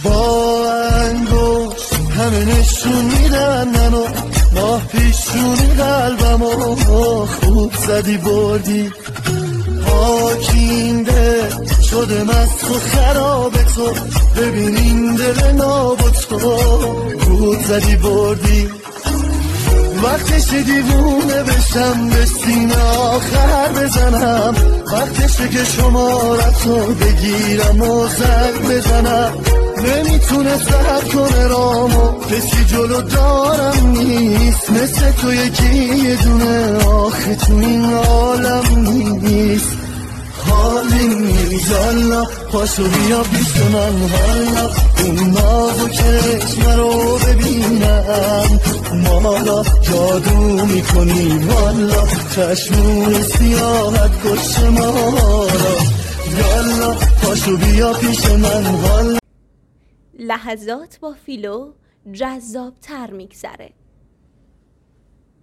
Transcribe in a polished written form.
با انگشت همه نشون میدن منو، ماه پیشونی قلبمو خوب زدی بردی. پاکینده شده مست و خراب تو، ببین این دل ناب تو خوب زدی بردی. وقتشه دیوونه بشم به سینه آخر بزنم، وقتشه که شمارتو بگیرم و زنگ بزنم. نمیتونه سهر کنه رامو، کسی جلو دارم نیست مثل تو یکی یه دونه، آخه تو این عالم نیست. حالی نیست حالا پاشو بیا پیش من، حالا اون ناز و چشم رو ببینم. مالا جادو میکنی والا، چشمون سیاحت کش مالا. یالا پاشو بیا پیش من حالا. لحظات با فیلو جذاب تر میگذره.